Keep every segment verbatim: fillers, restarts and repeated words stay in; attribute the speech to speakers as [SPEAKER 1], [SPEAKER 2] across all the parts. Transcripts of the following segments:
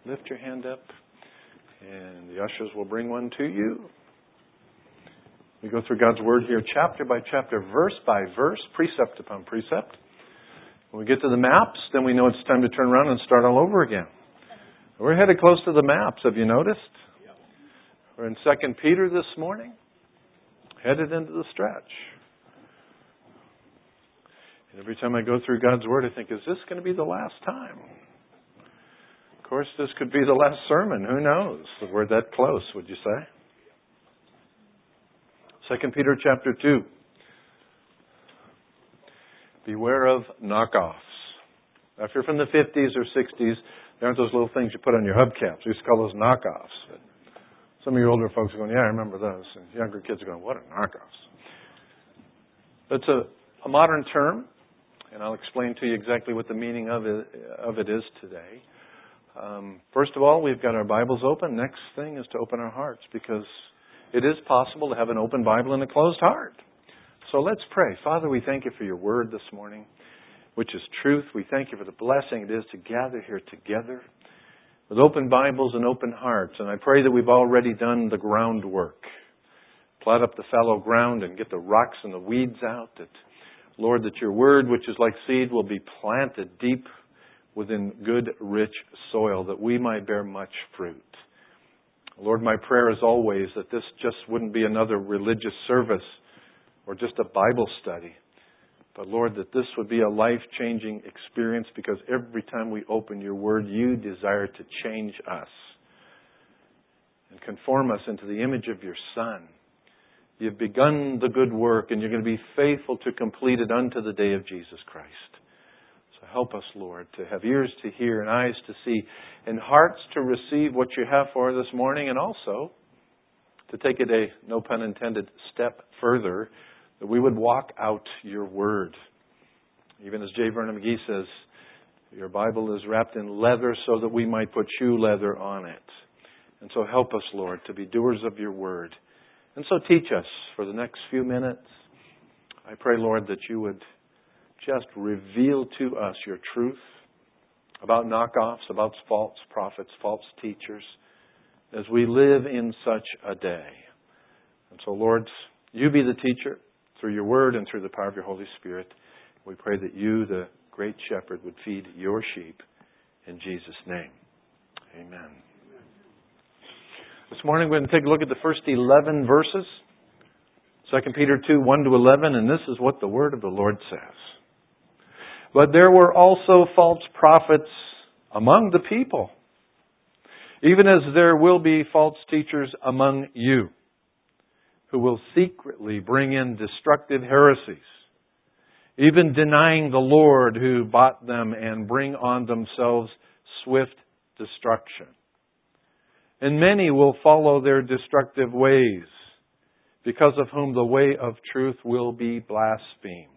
[SPEAKER 1] lift your hand up, and the ushers will bring one to you. We go through God's Word here chapter by chapter, verse by verse, precept upon precept. When we get to the maps, then we know it's time to turn around and start all over again. We're headed close to the maps, have you noticed? We're in Second Peter this morning, headed into the stretch. And every time I go through God's Word, I think, is this going to be the last time? Of course, this could be the last sermon. Who knows? We're that close, would you say? Second Peter chapter two. Beware of knockoffs. Now, if you're from the fifties or sixties, there aren't those little things you put on your hubcaps. We used to call those knockoffs. But some of your older folks are going, yeah, I remember those. And younger kids are going, what are knockoffs? It's a, a modern term, and I'll explain to you exactly what the meaning of it, of it is today. Um, first of all, we've got our Bibles open. Next thing is to open our hearts, because it is possible to have an open Bible and a closed heart. So let's pray. Father, we thank you for your word this morning, which is truth. We thank you for the blessing it is to gather here together with open Bibles and open hearts. And I pray that we've already done the groundwork. Plot up the fallow ground and get the rocks and the weeds out. That, Lord, that your word, which is like seed, will be planted deep within good, rich soil, that we might bear much fruit. Lord, my prayer is always that this just wouldn't be another religious service or just a Bible study. But Lord, that this would be a life-changing experience, because every time we open your word, you desire to change us and conform us into the image of your Son. You've begun the good work, and you're going to be faithful to complete it unto the day of Jesus Christ. So help us, Lord, to have ears to hear and eyes to see and hearts to receive what you have for this morning, and also to take it a, no pun intended, step further, that we would walk out your word. Even as J. Vernon McGee says, your Bible is wrapped in leather so that we might put shoe leather on it. And so help us, Lord, to be doers of your word. And so teach us for the next few minutes. I pray, Lord, that you would just reveal to us your truth about knockoffs, about false prophets, false teachers, as we live in such a day. And so, Lord, you be the teacher through your word and through the power of your Holy Spirit. We pray that you, the great shepherd, would feed your sheep in Jesus' name. Amen. This morning we're going to take a look at the first eleven verses. Second Peter two, one to eleven, and this is what the word of the Lord says. But there were also false prophets among the people, even as there will be false teachers among you, who will secretly bring in destructive heresies, even denying the Lord who bought them, and bring on themselves swift destruction. And many will follow their destructive ways, because of whom the way of truth will be blasphemed.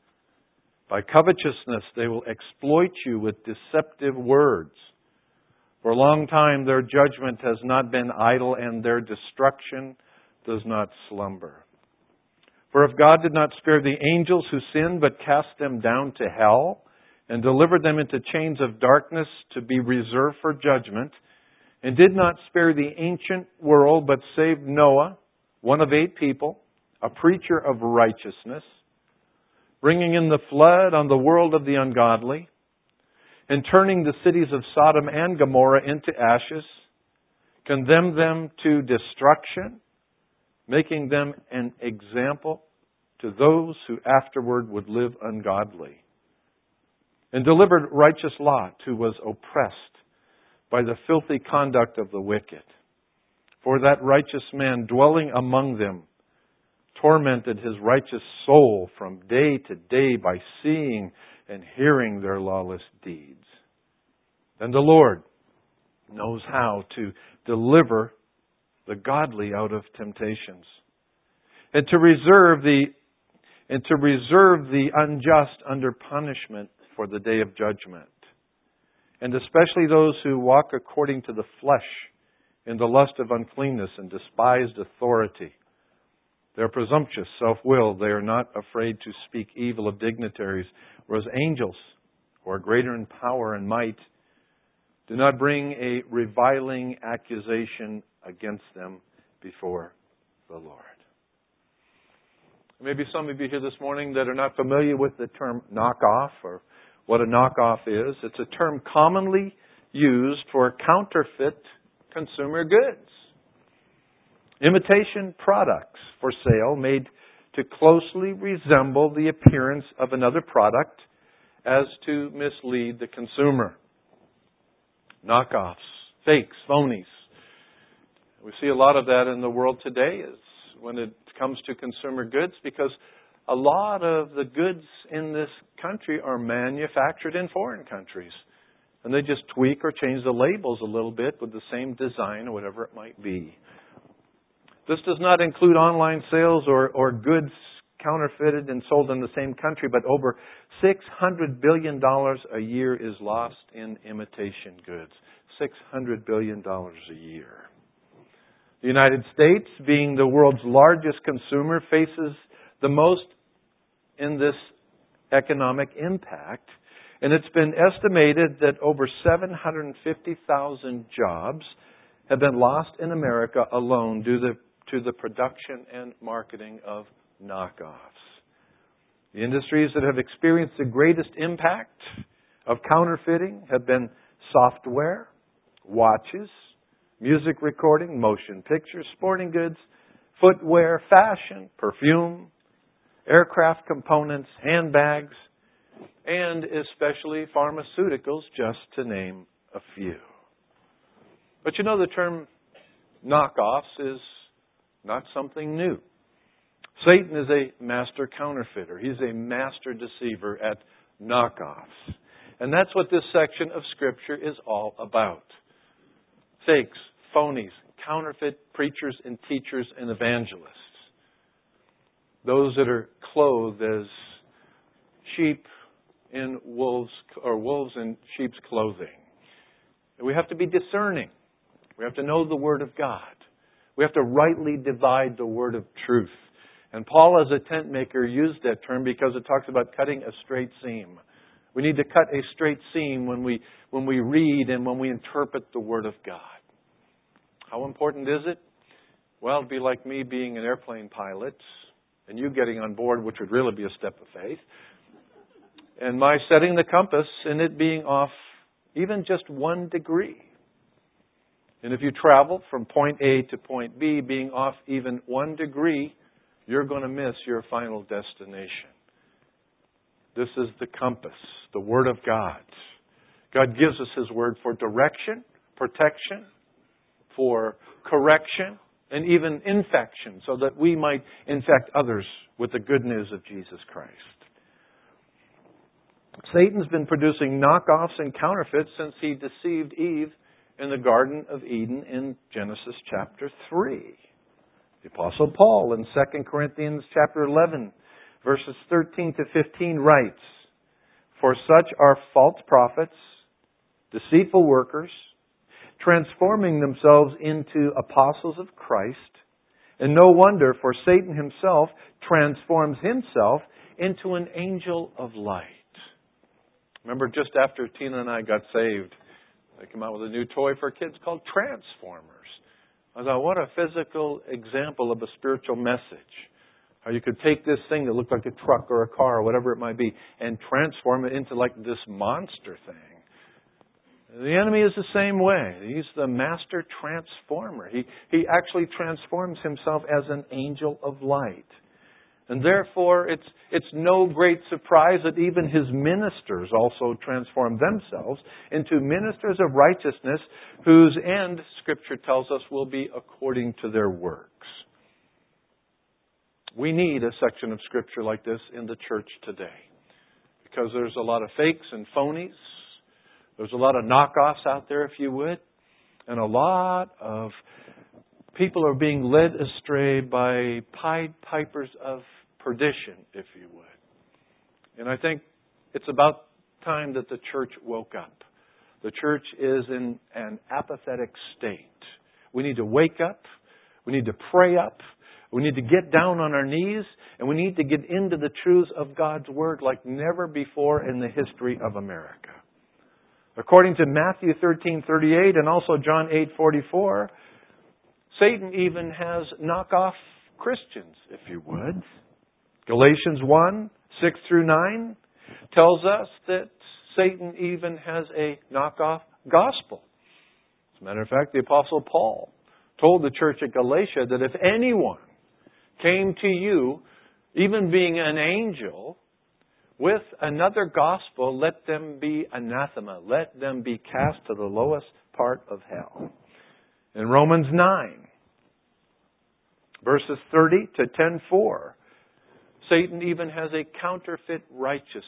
[SPEAKER 1] By covetousness they will exploit you with deceptive words. For a long time their judgment has not been idle, and their destruction does not slumber. For if God did not spare the angels who sinned, but cast them down to hell, and delivered them into chains of darkness to be reserved for judgment, and did not spare the ancient world, but saved Noah, one of eight people, a preacher of righteousness, bringing in the flood on the world of the ungodly, and turning the cities of Sodom and Gomorrah into ashes, condemned them to destruction, making them an example to those who afterward would live ungodly, and delivered righteous Lot, who was oppressed by the filthy conduct of the wicked. For that righteous man dwelling among them tormented his righteous soul from day to day by seeing and hearing their lawless deeds. Then the Lord knows how to deliver the godly out of temptations, and to reserve the and to reserve the unjust under punishment for the day of judgment, and especially those who walk according to the flesh in the lust of uncleanness and despised authority. They are presumptuous, self-willed. They are not afraid to speak evil of dignitaries, whereas angels, who are greater in power and might, Do not bring a reviling accusation against them before the Lord. Maybe some of you here this morning that are not familiar with the term knockoff or what a knockoff is. It's a term commonly used for counterfeit consumer goods. Imitation products for sale made to closely resemble the appearance of another product as to mislead the consumer. Knockoffs, fakes, phonies. We see a lot of that in the world today is when it comes to consumer goods, because a lot of the goods in this country are manufactured in foreign countries. And they just tweak or change the labels a little bit with the same design or whatever it might be. This does not include online sales or, or goods counterfeited and sold in the same country, but over six hundred billion dollars a year is lost in imitation goods. six hundred billion dollars a year. The United States, being the world's largest consumer, faces the most in this economic impact. And it's been estimated that over seven hundred fifty thousand jobs have been lost in America alone due to, to the production and marketing of knockoffs. The industries that have experienced the greatest impact of counterfeiting have been software, watches, music recording, motion pictures, sporting goods, footwear, fashion, perfume, aircraft components, handbags, and especially pharmaceuticals, just to name a few. But you know, the term knockoffs is not something new. Satan is a master counterfeiter. He's a master deceiver at knockoffs. And that's what this section of Scripture is all about. Fakes, phonies, counterfeit preachers and teachers and evangelists. Those that are clothed as sheep in wolves, or wolves in sheep's clothing. We have to be discerning. We have to know the Word of God. We have to rightly divide the word of truth. And Paul, as a tent maker, used that term because it talks about cutting a straight seam. We need to cut a straight seam when we when we read and when we interpret the Word of God. How important is it? Well, it'd be like me being an airplane pilot and you getting on board, which would really be a step of faith. And my setting the compass and it being off even just one degree. And if you travel from point A to point B, being off even one degree, you're going to miss your final destination. This is the compass, the Word of God. God gives us His Word for direction, protection, for correction, and even infection, so that we might infect others with the good news of Jesus Christ. Satan's been producing knockoffs and counterfeits since he deceived Eve in the Garden of Eden in Genesis chapter three. The Apostle Paul in Second Corinthians chapter eleven, verses thirteen to fifteen writes, "For such are false prophets, deceitful workers, transforming themselves into apostles of Christ. And no wonder, for Satan himself transforms himself into an angel of light." Remember, just after Tina and I got saved, they came out with a new toy for kids called Transformers. I thought, what a physical example of a spiritual message. How you could take this thing that looked like a truck or a car or whatever it might be and transform it into like this monster thing. The enemy is the same way. He's the master transformer. He, he actually transforms himself as an angel of light. And therefore, it's, it's no great surprise that even his ministers also transform themselves into ministers of righteousness whose end, Scripture tells us, will be according to their works. We need a section of Scripture like this in the church today because there's a lot of fakes and phonies. There's a lot of knockoffs out there, if you would. And a lot of people are being led astray by Pied Pipers of perdition, if you would. And I think it's about time that the church woke up. The church is in an apathetic state. We need to wake up. We need to pray up. We need to get down on our knees. And we need to get into the truths of God's Word like never before in the history of America. According to Matthew thirteen thirty-eight and also John eight forty-four, Satan even has knockoff Christians, if you would. Galatians one, six through nine tells us that Satan even has a knockoff gospel. As a matter of fact, the Apostle Paul told the church at Galatia that if anyone came to you, even being an angel, with another gospel, let them be anathema. Let them be cast to the lowest part of hell. In Romans nine, verses thirty to ten four, Satan even has a counterfeit righteousness.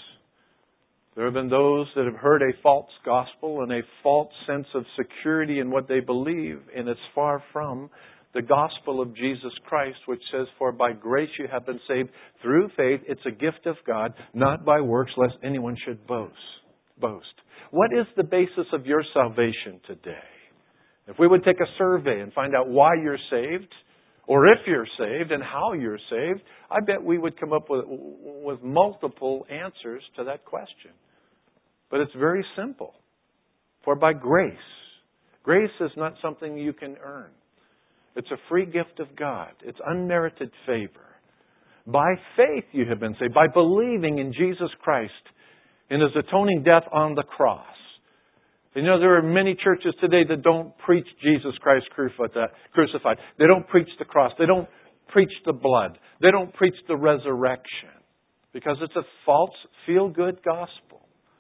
[SPEAKER 1] There have been those that have heard a false gospel and a false sense of security in what they believe, and it's far from the gospel of Jesus Christ, which says, for by grace you have been saved through faith. It's a gift of God, not by works, lest anyone should boast. Boast. What is the basis of your salvation today? If we would take a survey and find out why you're saved, or if you're saved and how you're saved, I bet we would come up with, with multiple answers to that question. But it's very simple. For by grace. Grace is not something you can earn. It's a free gift of God. It's unmerited favor. By faith you have been saved. By believing in Jesus Christ and His atoning death on the cross. You know, there are many churches today that don't preach Jesus Christ crucified. They don't preach the cross. They don't preach the blood. They don't preach the resurrection. Because it's a false, feel-good gospel.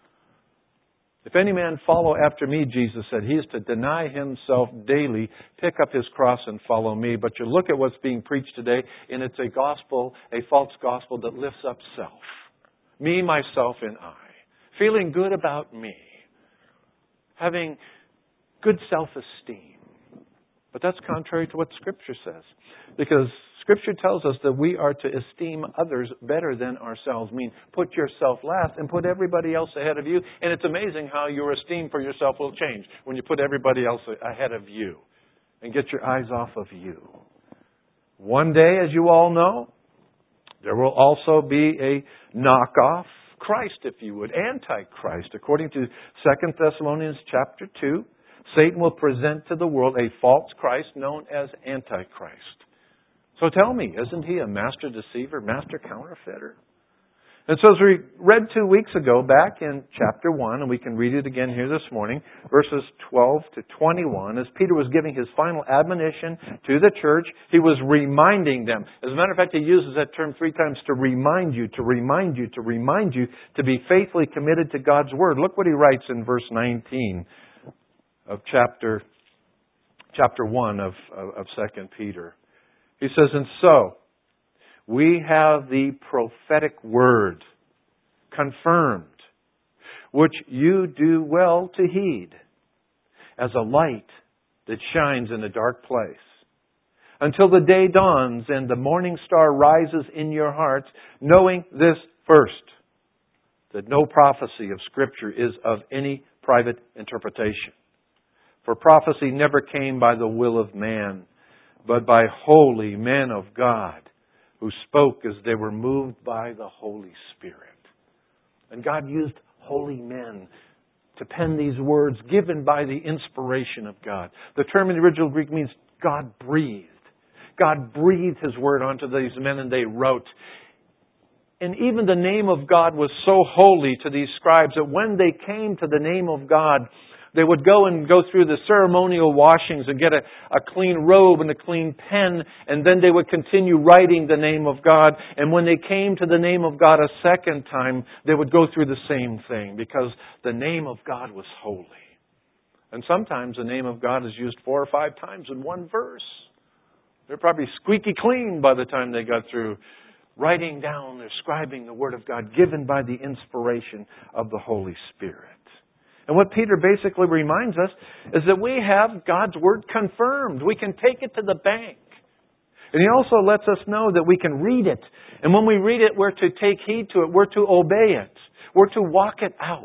[SPEAKER 1] If any man follow after me, Jesus said, he is to deny himself daily, pick up his cross and follow me. But you look at what's being preached today, and it's a gospel, a false gospel that lifts up self. Me, myself, and I. Feeling good about me. Having good self-esteem. But that's contrary to what Scripture says. Because Scripture tells us that we are to esteem others better than ourselves. I mean, put yourself last and put everybody else ahead of you. And it's amazing how your esteem for yourself will change when you put everybody else ahead of you. And get your eyes off of you. One day, as you all know, there will also be a knockoff Christ, if you would, Antichrist. According to Second Thessalonians chapter two, Satan will present to the world a false Christ known as Antichrist. So tell me, isn't he a master deceiver, master counterfeiter? And so as we read two weeks ago back in chapter one, and we can read it again here this morning, verses twelve to twenty-one, as Peter was giving his final admonition to the church, he was reminding them. As a matter of fact, he uses that term three times, to remind you, to remind you, to remind you to be faithfully committed to God's Word. Look what he writes in verse nineteen of chapter, chapter one of, of, of Second Peter. He says, and so, we have the prophetic word confirmed, which you do well to heed, as a light that shines in a dark place, until the day dawns and the morning star rises in your hearts, knowing this first, that no prophecy of Scripture is of any private interpretation. For prophecy never came by the will of man, but by holy men of God, who spoke as they were moved by the Holy Spirit. And God used holy men to pen these words given by the inspiration of God. The term in the original Greek means God breathed. God breathed His word onto these men and they wrote. And even the name of God was so holy to these scribes that when they came to the name of God, they would go and go through the ceremonial washings and get a, a clean robe and a clean pen, and then they would continue writing the name of God. And when they came to the name of God a second time, they would go through the same thing, because the name of God was holy. And sometimes the name of God is used four or five times in one verse. They're probably squeaky clean by the time they got through writing down, they're scribing the Word of God given by the inspiration of the Holy Spirit. And what Peter basically reminds us is that we have God's Word confirmed. We can take it to the bank. And he also lets us know that we can read it. And when we read it, we're to take heed to it. We're to obey it. We're to walk it out.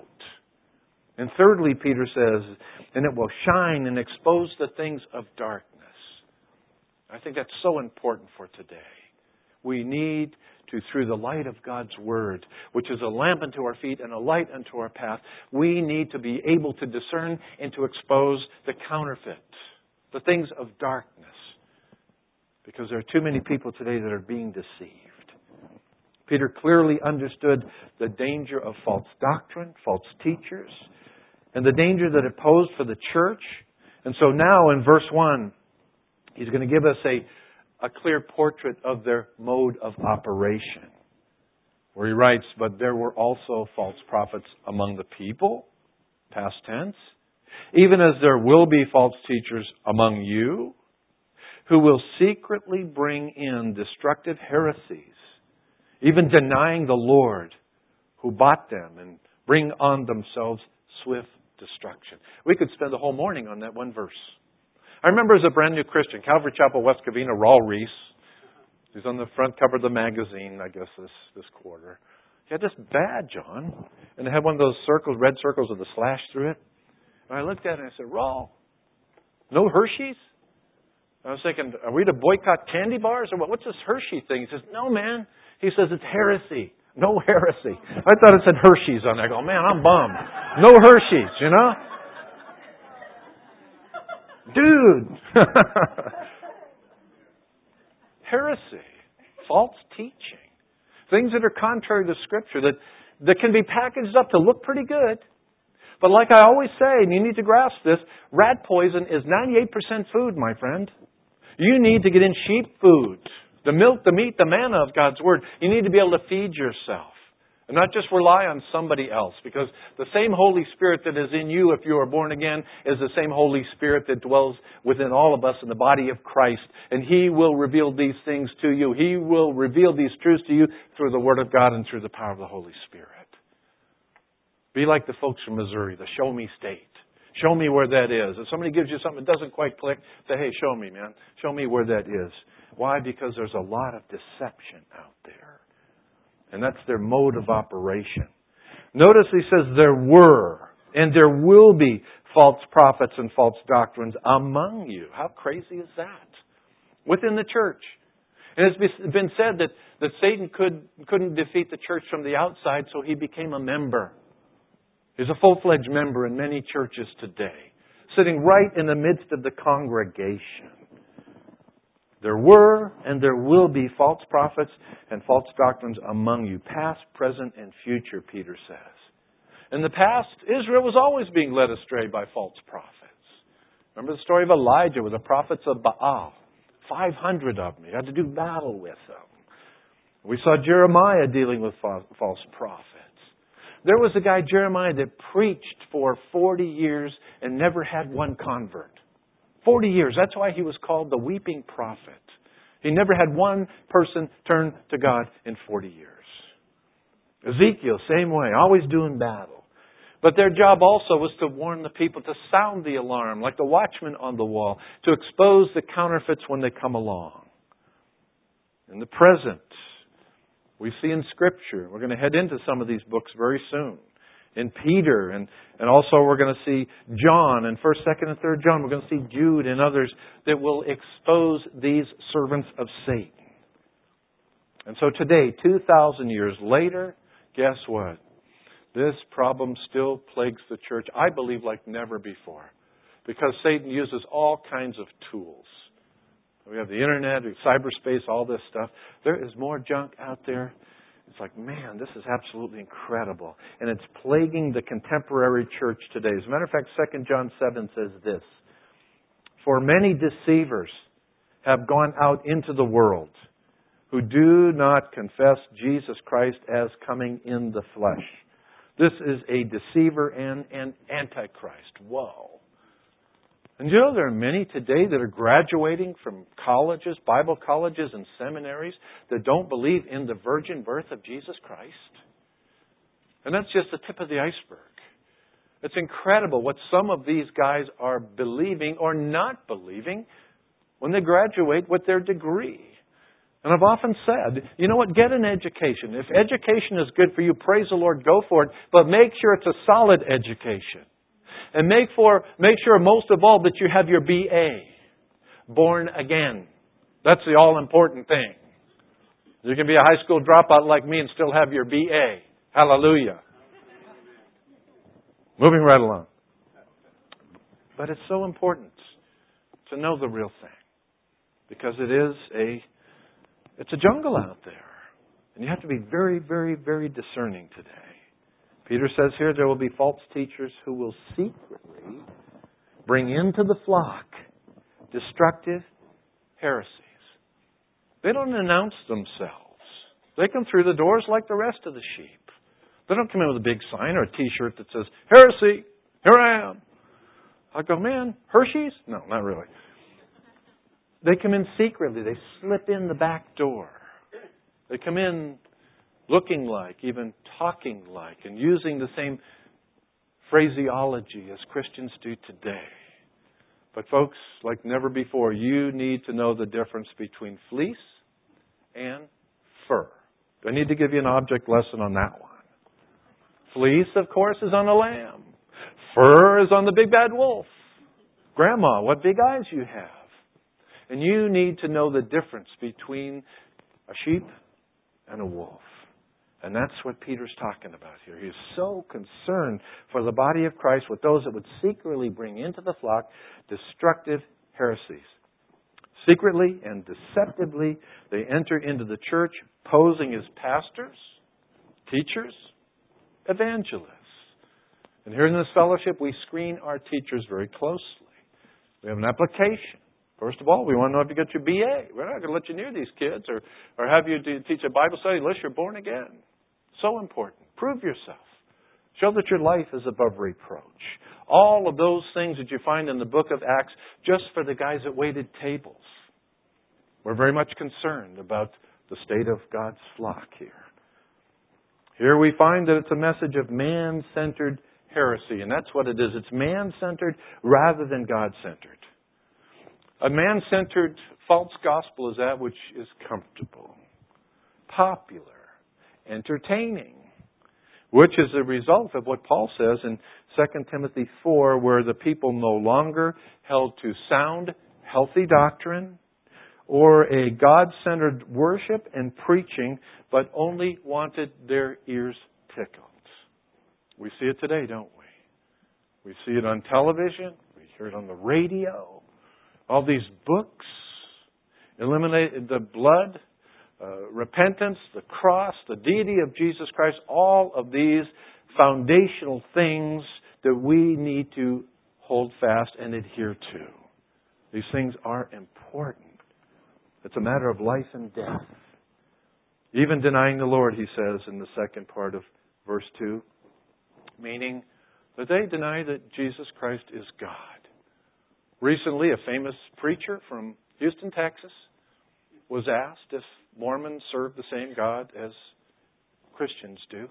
[SPEAKER 1] And thirdly, Peter says, and it will shine and expose the things of darkness. I think that's so important for today. We need to through the light of God's Word, which is a lamp unto our feet and a light unto our path. We need to be able to discern and to expose the counterfeit, the things of darkness. Because there are too many people today that are being deceived. Peter clearly understood the danger of false doctrine, false teachers, and the danger that it posed for the church. And so now in verse one, he's going to give us a, a clear portrait of their mode of operation. Where he writes, but there were also false prophets among the people, past tense, even as there will be false teachers among you, who will secretly bring in destructive heresies, even denying the Lord who bought them, and bring on themselves swift destruction. We could spend the whole morning on that one verse. I remember as a brand new Christian, Calvary Chapel, West Covina, Raul Reese. He's on the front cover of the magazine, I guess, this, this quarter. He had this badge on, and it had one of those circles, red circles with a slash through it. And I looked at it and I said, Raul, no Hershey's? I was thinking, are we to boycott candy bars? Or what? What's this Hershey thing? He says, no, man. He says, it's heresy. No heresy. I thought it said Hershey's on there. I go, man, I'm bummed. No Hershey's, you know? Dude. Heresy. False teaching. Things that are contrary to Scripture that, that can be packaged up to look pretty good. But like I always say, and you need to grasp this, rat poison is ninety-eight percent food, my friend. You need to get in sheep food. The milk, the meat, the manna of God's Word. You need to be able to feed yourself. And not just rely on somebody else. Because the same Holy Spirit that is in you if you are born again is the same Holy Spirit that dwells within all of us in the body of Christ. And He will reveal these things to you. He will reveal these truths to you through the Word of God and through the power of the Holy Spirit. Be like the folks from Missouri, the show me state. Show me where that is. If somebody gives you something that doesn't quite click, say, hey, show me, man. Show me where that is. Why? Because there's a lot of deception out there. And that's their mode of operation. Notice he says there were and there will be false prophets and false doctrines among you. How crazy is that? Within the church. And it's been said that, that Satan could, couldn't defeat the church from the outside, so he became a member. He's a full-fledged member in many churches today, sitting right in the midst of the congregation. There were and there will be false prophets and false doctrines among you, past, present, and future, Peter says. In the past, Israel was always being led astray by false prophets. Remember the story of Elijah with the prophets of Baal? five hundred of them. He had to do battle with them. We saw Jeremiah dealing with false prophets. There was a guy, Jeremiah, that preached for forty years and never had one convert. forty years. That's why he was called the weeping prophet. He never had one person turn to God in forty years. Ezekiel, same way, always doing battle. But their job also was to warn the people, to sound the alarm, like the watchman on the wall, to expose the counterfeits when they come along. In the present, we see in Scripture, we're going to head into some of these books very soon. In Peter, and, and also we're going to see John, and first, second, and third John. We're going to see Jude and others that will expose these servants of Satan. And so today, two thousand years later, guess what? This problem still plagues the church, I believe, like never before. Because Satan uses all kinds of tools. We have the internet, cyberspace, all this stuff. There is more junk out there. It's like, man, this is absolutely incredible. And it's plaguing the contemporary church today. As a matter of fact, Second John seven says this. For many deceivers have gone out into the world who do not confess Jesus Christ as coming in the flesh. This is a deceiver and an antichrist. Whoa. And you know there are many today that are graduating from colleges, Bible colleges and seminaries that don't believe in the virgin birth of Jesus Christ. And that's just the tip of the iceberg. It's incredible what some of these guys are believing or not believing when they graduate with their degree. And I've often said, you know what, get an education. If education is good for you, praise the Lord, go for it. But make sure it's a solid education. And make for make sure most of all that you have your B A, born again. That's the all-important thing. You can be a high school dropout like me and still have your B A. Hallelujah. Moving right along. But it's so important to know the real thing. Because it is a, it's a jungle out there. And you have to be very, very, very discerning today. Peter says here there will be false teachers who will secretly bring into the flock destructive heresies. They don't announce themselves. They come through the doors like the rest of the sheep. They don't come in with a big sign or a T-shirt that says, "Heresy, here I am." I go, man, Hershey's? No, not really. They come in secretly. They slip in the back door. They come in looking like, even talking like, and using the same phraseology as Christians do today. But folks, like never before, you need to know the difference between fleece and fur. Do I need to give you an object lesson on that one? Fleece, of course, is on a lamb. Fur is on the big bad wolf. Grandma, what big eyes you have. And you need to know the difference between a sheep and a wolf. And that's what Peter's talking about here. He's so concerned for the body of Christ with those that would secretly bring into the flock destructive heresies. Secretly and deceptively, they enter into the church posing as pastors, teachers, evangelists. And here in this fellowship, we screen our teachers very closely. We have an application. First of all, we want to know if you get your B A. We're not going to let you near these kids or, or have you do, teach a Bible study unless you're born again. So important. Prove yourself. Show that your life is above reproach. All of those things that you find in the book of Acts just for the guys that waited tables. We're very much concerned about the state of God's flock here. Here we find that it's a message of man-centered heresy, and that's what it is. It's man-centered rather than God-centered. A man-centered false gospel is that which is comfortable, popular, entertaining, which is a result of what Paul says in Second Timothy four, where the people no longer held to sound, healthy doctrine or a God-centered worship and preaching, but only wanted their ears tickled. We see it today, don't we? We see it on television. We hear it on the radio. All these books, eliminate the blood, uh, repentance, the cross, the deity of Jesus Christ, all of these foundational things that we need to hold fast and adhere to. These things are important. It's a matter of life and death. Even denying the Lord, he says in the second part of verse two, meaning that they deny that Jesus Christ is God. Recently, a famous preacher from Houston, Texas, was asked if Mormons serve the same God as Christians do.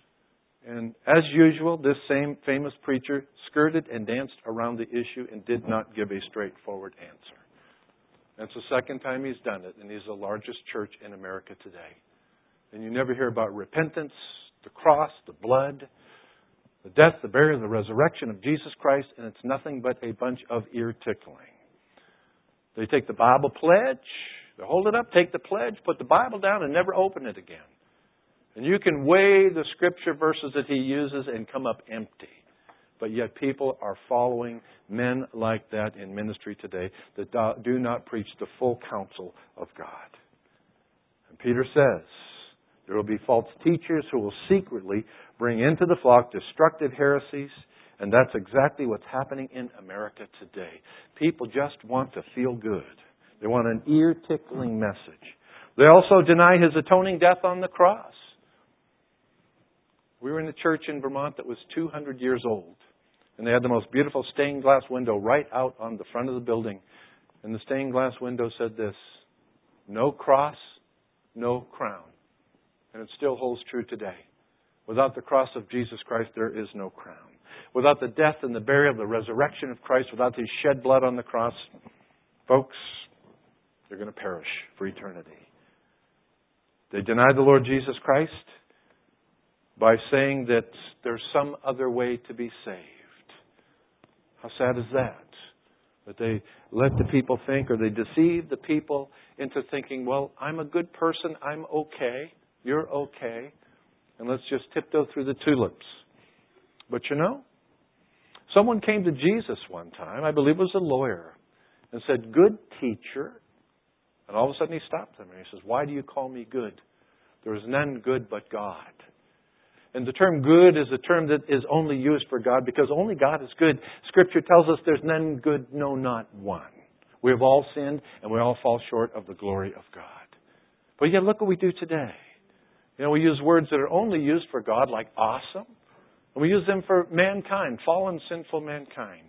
[SPEAKER 1] And as usual, this same famous preacher skirted and danced around the issue and did not give a straightforward answer. That's the second time he's done it, and he's the largest church in America today. And you never hear about repentance, the cross, the blood, the death, the burial, the resurrection of Jesus Christ, and it's nothing but a bunch of ear tickling. They take the Bible pledge, they hold it up, take the pledge, put the Bible down, and never open it again. And you can weigh the scripture verses that he uses and come up empty. But yet people are following men like that in ministry today that do not preach the full counsel of God. And Peter says, there will be false teachers who will secretly bring into the flock destructive heresies, and that's exactly what's happening in America today. People just want to feel good. They want an ear-tickling message. They also deny His atoning death on the cross. We were in a church in Vermont that was two hundred years old, and they had the most beautiful stained glass window right out on the front of the building. And the stained glass window said this, "No cross, no crown." And it still holds true today. Without the cross of Jesus Christ, there is no crown. Without the death and the burial, the resurrection of Christ, without His shed blood on the cross, folks, they're going to perish for eternity. They deny the Lord Jesus Christ by saying that there's some other way to be saved. How sad is that? But they let the people think, or they deceive the people into thinking, well, I'm a good person, I'm okay, you're okay, and let's just tiptoe through the tulips. But you know, someone came to Jesus one time, I believe it was a lawyer, and said, good teacher. And all of a sudden he stopped them and he says, why do you call me good? There is none good but God. And the term good is a term that is only used for God because only God is good. Scripture tells us there's none good, no, not one. We have all sinned and we all fall short of the glory of God. But yet look what we do today. You know, we use words that are only used for God, like awesome. And we use them for mankind, fallen, sinful mankind.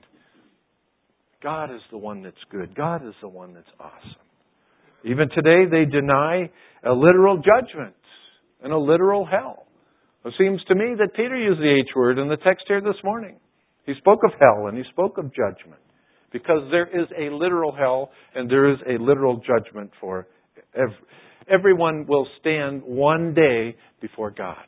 [SPEAKER 1] God is the one that's good. God is the one that's awesome. Even today they deny a literal judgment and a literal hell. It seems to me that Peter used the H word in the text here this morning. He spoke of hell and he spoke of judgment. Because there is a literal hell and there is a literal judgment for every, everyone will stand one day before God.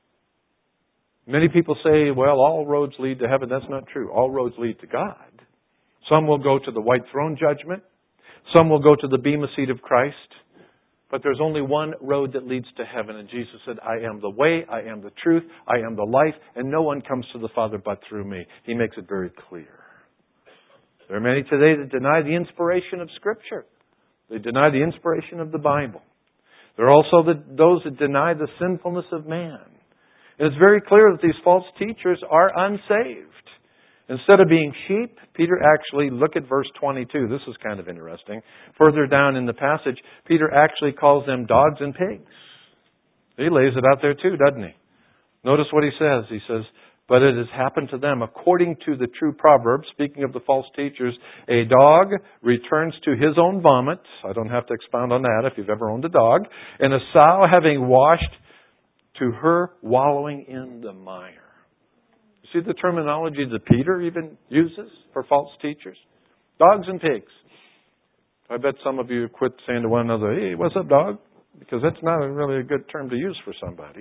[SPEAKER 1] Many people say, well, all roads lead to heaven. That's not true. All roads lead to God. Some will go to the white throne judgment. Some will go to the bema seat of Christ. But there's only one road that leads to heaven. And Jesus said, I am the way, I am the truth, I am the life, and no one comes to the Father but through me. He makes it very clear. There are many today that deny the inspiration of Scripture. They deny the inspiration of the Bible. There are also the, those that deny the sinfulness of man. And it's very clear that these false teachers are unsaved. Instead of being sheep, Peter actually, look at verse twenty-two. This is kind of interesting. Further down in the passage, Peter actually calls them dogs and pigs. He lays it out there too, doesn't he? Notice what he says. He says, but it has happened to them according to the true proverb, speaking of the false teachers, a dog returns to his own vomit. I don't have to expound on that if you've ever owned a dog. And a sow having washed to her wallowing in the mire. See the terminology that Peter even uses for false teachers? Dogs and pigs. I bet some of you quit saying to one another, hey, what's up, dog? Because that's not really a good term to use for somebody.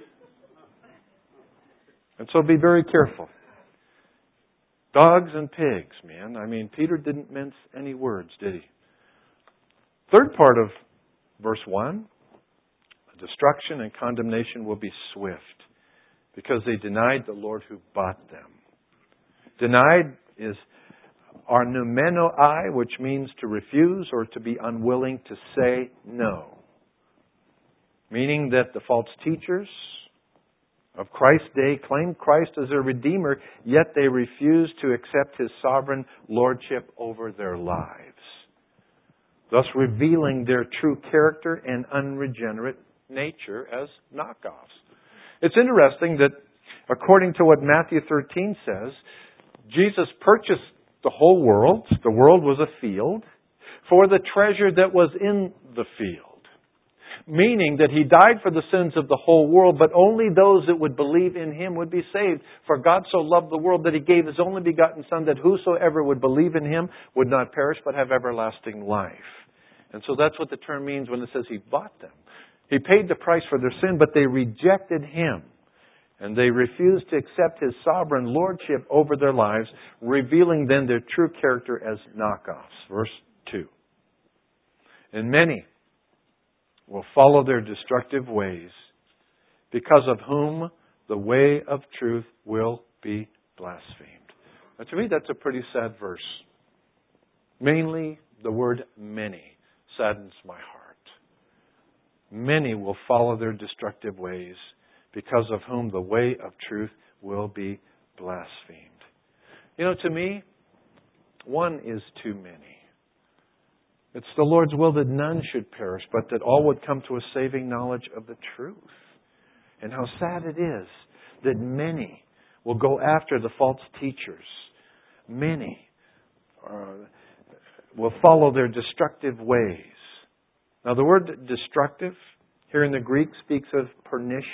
[SPEAKER 1] And so be very careful. Dogs and pigs, man. I mean, Peter didn't mince any words, did he? Third part of verse one, destruction and condemnation will be swift. Because they denied the Lord who bought them. Denied is arnumenoi, which means to refuse or to be unwilling to say no. Meaning that the false teachers of Christ's day claimed Christ as their Redeemer, yet they refused to accept His sovereign lordship over their lives. Thus revealing their true character and unregenerate nature as knockoffs. It's interesting that according to what Matthew thirteen says, Jesus purchased the whole world. The world was a field for the treasure that was in the field. Meaning that He died for the sins of the whole world, but only those that would believe in Him would be saved. For God so loved the world that He gave His only begotten Son, that whosoever would believe in Him would not perish but have everlasting life. And so that's what the term means when it says He bought them. He paid the price for their sin, but they rejected Him. And they refused to accept His sovereign lordship over their lives, revealing then their true character as knockoffs. Verse two. And many will follow their destructive ways, because of whom the way of truth will be blasphemed. Now, to me, that's a pretty sad verse. Mainly, the word many saddens my heart. Many will follow their destructive ways, because of whom the way of truth will be blasphemed. You know, to me, one is too many. It's the Lord's will that none should perish, but that all would come to a saving knowledge of the truth. And how sad it is that many will go after the false teachers. Many uh, will follow their destructive ways. Now, the word destructive here in the Greek speaks of pernicious.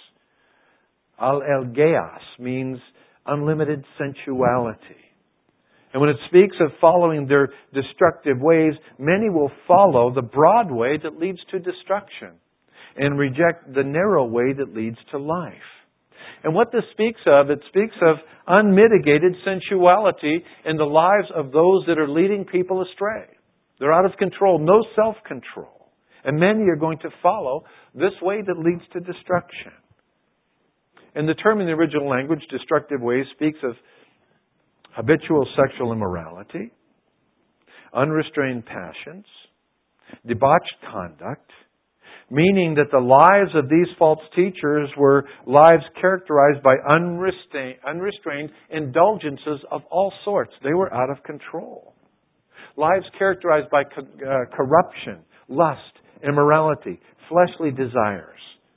[SPEAKER 1] Al-elgeas means unlimited sensuality. And when it speaks of following their destructive ways, many will follow the broad way that leads to destruction and reject the narrow way that leads to life. And what this speaks of, it speaks of unmitigated sensuality in the lives of those that are leading people astray. They're out of control, no self-control. And many are going to follow this way that leads to destruction. And the term in the original language, destructive ways, speaks of habitual sexual immorality, unrestrained passions, debauched conduct, meaning that the lives of these false teachers were lives characterized by unrestrained, unrestrained indulgences of all sorts. They were out of control. Lives characterized by co- uh, corruption, lust, immorality, fleshly desires.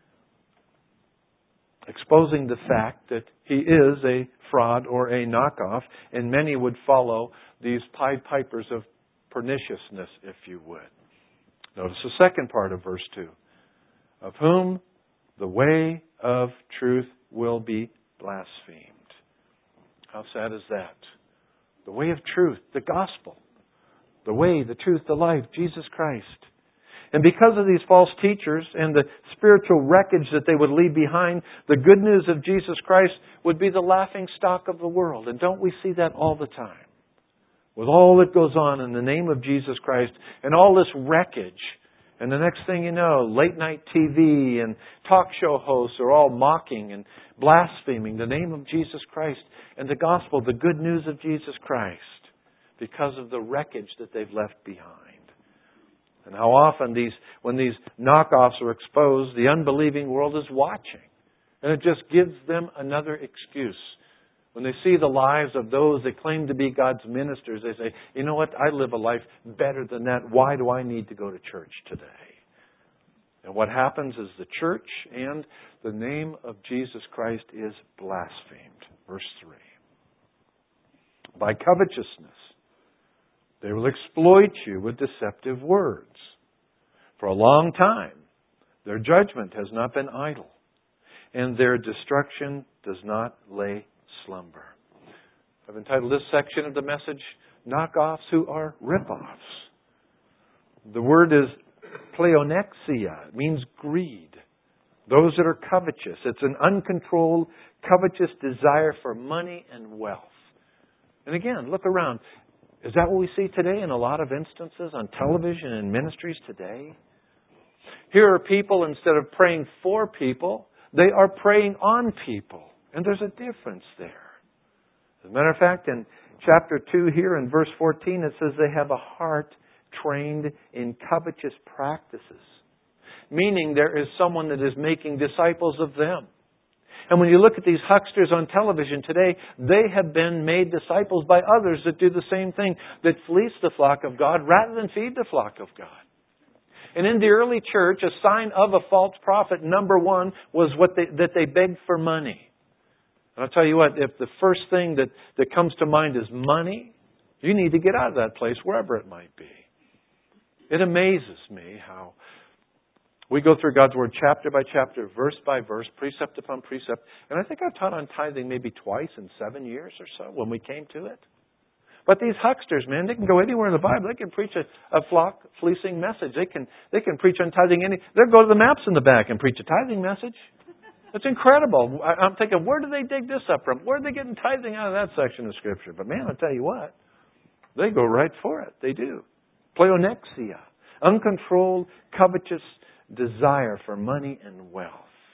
[SPEAKER 1] Exposing the fact that he is a fraud or a knockoff, and many would follow these Pied Pipers of perniciousness, if you would. Notice the second part of verse two. Of whom the way of truth will be blasphemed. How sad is that? The way of truth, the gospel. The way, the truth, the life, Jesus Christ. And because of these false teachers and the spiritual wreckage that they would leave behind, the good news of Jesus Christ would be the laughing stock of the world. And don't we see that all the time? With all that goes on in the name of Jesus Christ and all this wreckage. And the next thing you know, late night T V and talk show hosts are all mocking and blaspheming the name of Jesus Christ and the gospel, the good news of Jesus Christ, because of the wreckage that they've left behind. And how often these, when these knockoffs are exposed, the unbelieving world is watching. And it just gives them another excuse. When they see the lives of those that claim to be God's ministers, they say, you know what, I live a life better than that. Why do I need to go to church today? And what happens is the church and the name of Jesus Christ is blasphemed. Verse three. By covetousness, they will exploit you with deceptive words. For a long time, their judgment has not been idle, and their destruction does not lay slumber. I've entitled this section of the message, Knockoffs Who Are Rip-Offs. The word is pleonexia. It means greed. Those that are covetous. It's an uncontrolled, covetous desire for money and wealth. And again, look around. Is that what we see today in a lot of instances on television and ministries today? Here are people, instead of praying for people, they are preying on people. And there's a difference there. As a matter of fact, in chapter two here in verse fourteen, it says they have a heart trained in covetous practices. Meaning there is someone that is making disciples of them. And when you look at these hucksters on television today, they have been made disciples by others that do the same thing, that fleece the flock of God rather than feed the flock of God. And in the early church, a sign of a false prophet, number one, was what they, that they begged for money. And I'll tell you what, if the first thing that, that comes to mind is money, you need to get out of that place, wherever it might be. It amazes me how we go through God's Word chapter by chapter, verse by verse, precept upon precept. And I think I've taught on tithing maybe twice in seven years or so when we came to it. But these hucksters, man, they can go anywhere in the Bible. They can preach a, a flock fleecing message. They can they can preach on tithing any. They'll go to the maps in the back and preach a tithing message. It's incredible. I, I'm thinking, where do they dig this up from? Where are they getting tithing out of that section of Scripture? But man, I'll tell you what, they go right for it. They do. Pleonexia, uncontrolled, covetous desire for money and wealth.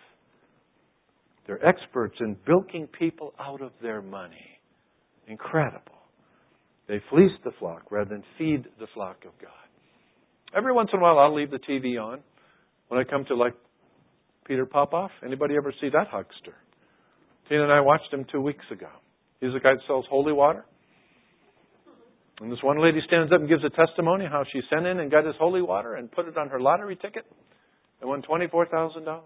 [SPEAKER 1] They're experts in bilking people out of their money. Incredible. They fleece the flock rather than feed the flock of God. Every once in a while I'll leave the T V on when I come to like Peter Popoff. Anybody ever see that huckster? Tina and I watched him two weeks ago. He's the guy that sells holy water. And this one lady stands up and gives a testimony how she sent in and got his holy water and put it on her lottery ticket and won twenty-four thousand dollars.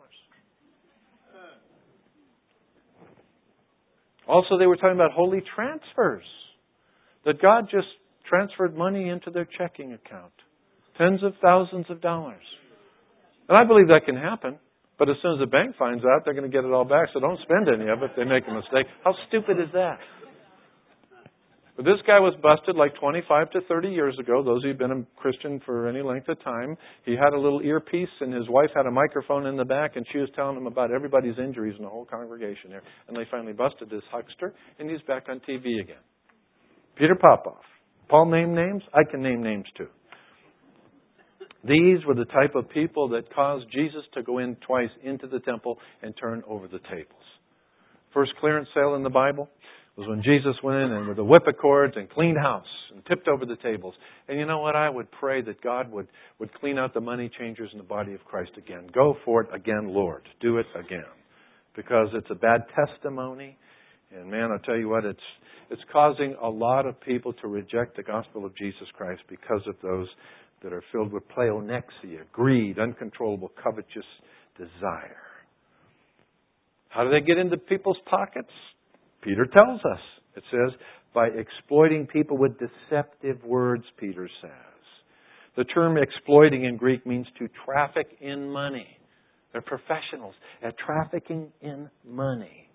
[SPEAKER 1] Also, they were talking about holy transfers. That God just transferred money into their checking account. Tens of thousands of dollars. And I believe that can happen. But as soon as the bank finds out, they're going to get it all back. So don't spend any of it if they make a mistake. How stupid is that? But this guy was busted like twenty-five to thirty years ago. Those who've been a Christian for any length of time. He had a little earpiece, and his wife had a microphone in the back, and she was telling him about everybody's injuries in the whole congregation there. And they finally busted this huckster, and he's back on T V again. Peter Popoff. Paul named names? I can name names too. These were the type of people that caused Jesus to go in twice into the temple and turn over the tables. First clearance sale in the Bible was when Jesus went in and with a whip of cords and cleaned house and tipped over the tables. And you know what? I would pray that God would, would clean out the money changers in the body of Christ again. Go for it again, Lord. Do it again. Because it's a bad testimony. And man, I'll tell you what, it's it's causing a lot of people to reject the gospel of Jesus Christ because of those that are filled with pleonexia, greed, uncontrollable, covetous desire. How do they get into people's pockets? Peter tells us. It says, by exploiting people with deceptive words, Peter says. The term exploiting in Greek means to traffic in money. They're professionals at trafficking in money.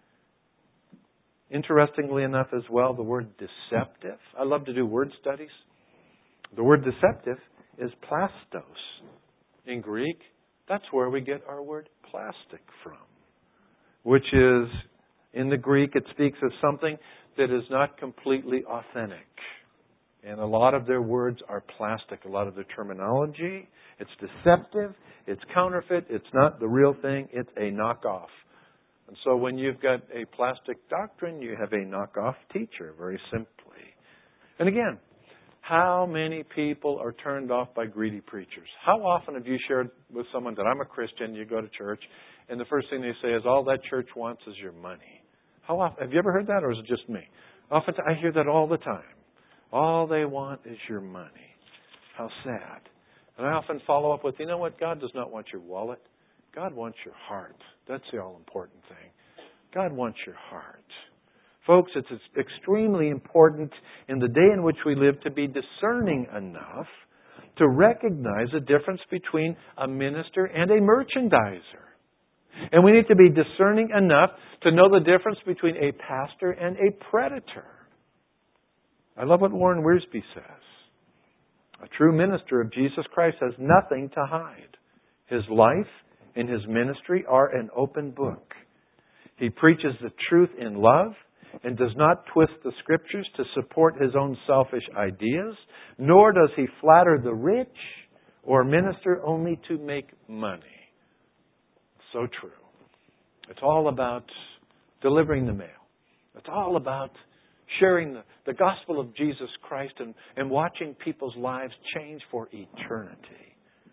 [SPEAKER 1] Interestingly enough as well, the word deceptive. I love to do word studies. The word deceptive is plastos. In Greek, that's where we get our word plastic from. Which is, in the Greek, it speaks of something that is not completely authentic. And a lot of their words are plastic. A lot of their terminology, it's deceptive, it's counterfeit, it's not the real thing, it's a knockoff. And so when you've got a plastic doctrine, you have a knockoff teacher, very simply. And again, how many people are turned off by greedy preachers? How often have you shared with someone that I'm a Christian, you go to church, and the first thing they say is, all that church wants is your money? How often? Have you ever heard that, or is it just me? Often I hear that all the time. All they want is your money. How sad. And I often follow up with, you know what? God does not want your wallet. God wants your heart. That's the all-important thing. God wants your heart. Folks, it's extremely important in the day in which we live to be discerning enough to recognize the difference between a minister and a merchandiser. And we need to be discerning enough to know the difference between a pastor and a predator. I love what Warren Wiersbe says. A true minister of Jesus Christ has nothing to hide. His life and his ministry are an open book. He preaches the truth in love and does not twist the Scriptures to support his own selfish ideas, nor does he flatter the rich or minister only to make money. So true. It's all about delivering the mail. It's all about sharing the, the gospel of Jesus Christ and, and watching people's lives change for eternity.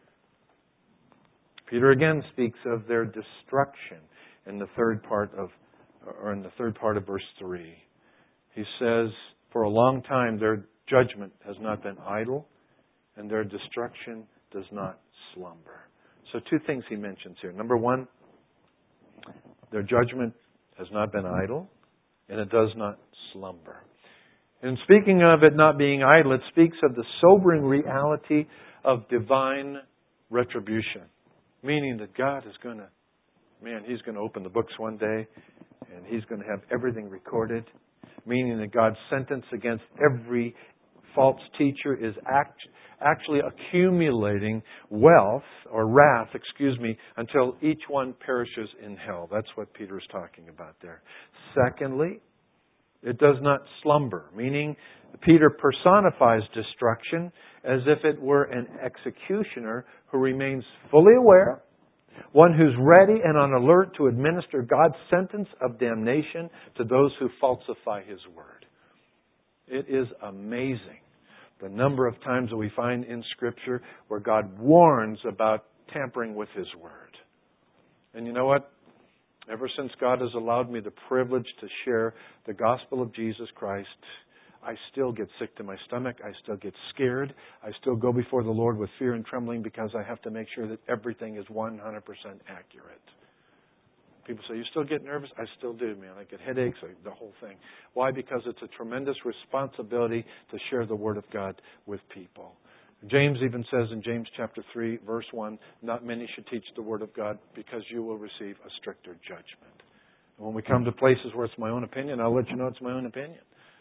[SPEAKER 1] Peter again speaks of their destruction in the third part of or in the third part of verse three. He says, for a long time their judgment has not been idle, and their destruction does not slumber. So two things he mentions here. Number one, their judgment has not been idle, and it does not slumber. And speaking of it not being idle, it speaks of the sobering reality of divine retribution. Meaning that God is going to, man, He's going to open the books one day, and He's going to have everything recorded. Meaning that God's sentence against every false teacher is act, actually accumulating wealth, or wrath, excuse me, until each one perishes in hell. That's what Peter is talking about there. Secondly, it does not slumber. Meaning, Peter personifies destruction as if it were an executioner who remains fully aware, one who's ready and on alert to administer God's sentence of damnation to those who falsify His Word. It is amazing the number of times that we find in Scripture where God warns about tampering with His Word. And you know what? Ever since God has allowed me the privilege to share the gospel of Jesus Christ, I still get sick to my stomach. I still get scared. I still go before the Lord with fear and trembling because I have to make sure that everything is one hundred percent accurate. People say, you still get nervous? I still do, man. I get headaches, the whole thing. Why? Because it's a tremendous responsibility to share the Word of God with people. James even says in James chapter three, verse one, not many should teach the Word of God because you will receive a stricter judgment. And when we come to places where it's my own opinion, I'll let you know it's my own opinion.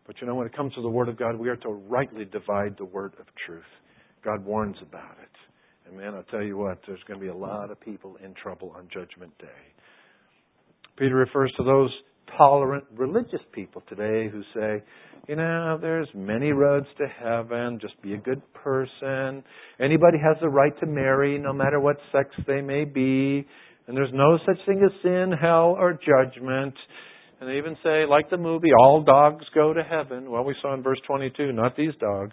[SPEAKER 1] But you know, when it comes to the Word of God, we are to rightly divide the word of truth. God warns about it. And man, I'll tell you what, there's going to be a lot of people in trouble on Judgment Day. Peter refers to those tolerant religious people today who say, you know, there's many roads to heaven. Just be a good person. Anybody has the right to marry, no matter what sex they may be. And there's no such thing as sin, hell, or judgment. And they even say, like the movie, all dogs go to heaven. Well, we saw in verse twenty-two, not these dogs.